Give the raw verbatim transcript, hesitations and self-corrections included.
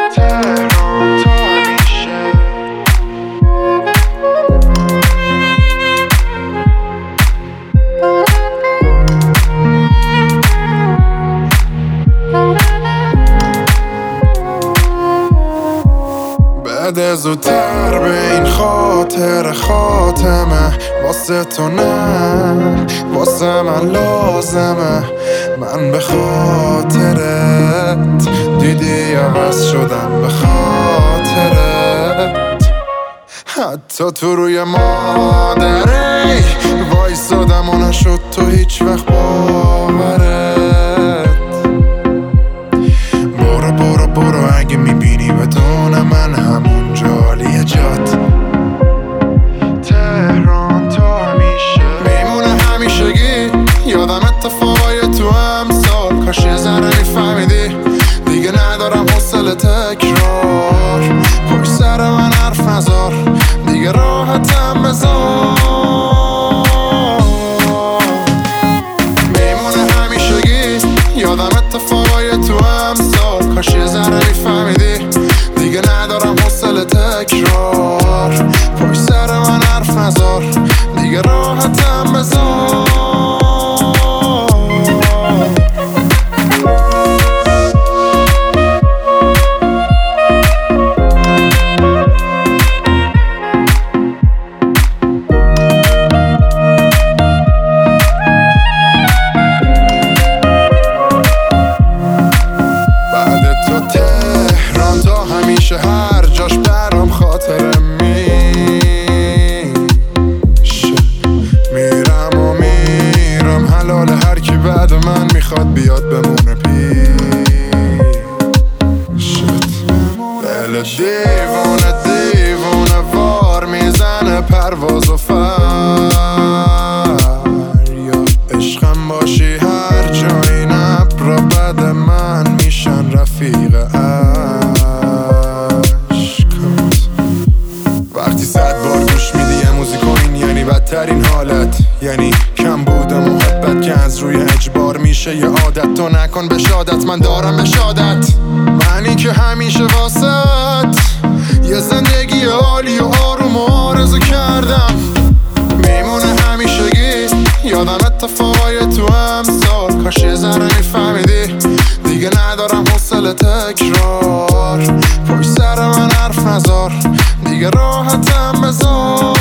تهران تا همیشه. بده زودتر به این خاطر خاتمه، واسه تو نه واسه من لازمه. من به خاطرت دیدی عوض شدم، به خاطرت حتی تو روی مادری وایسادم و نشد تو هیچ وقت باورت. برو برو برو اگه میبینی بدون من همون جالیه جات. تهران تا همیشه میمونه همیشگی، یادم اتفاقای تو امسال. کاش یه ذره میفهمیدی دیگه ندارم حوصله تکرار. پشت سر من حرف نزار دیگه، راحتم بذار. میمونه همیشگی، یادم اتفاقای تو امسال. کاش یه ذره میفهمیدی دیگه ندارم حوصله تکرار. پشت سر من حرف نزار دیگه، راحتم بذار. هر جاش برام خاطره میشه، میرم و میرم حلال هر کی بعد من میخواد بیاد بمونه پیشت. دل دیوونه دیوونه وار میزنه پرواز و فریاد. عشقم باشی هر جایی، نبرا بعد من میشن رفیق بدترین حالت، یعنی کم بوده محبت که از روی اجبار میشه یه عادت. تو نکن بشادت، من دارم بشادت. منی که همیشه واسط یه زندگی عالی و آروم و آرزو کردم. میمونه همیشگی، یادم اتفاقای تو امسال. کاش یه ذره میفهمیدی دیگه ندارم حوصله تکرار. پشت سر من حرف نزار دیگه، راحتم بذار.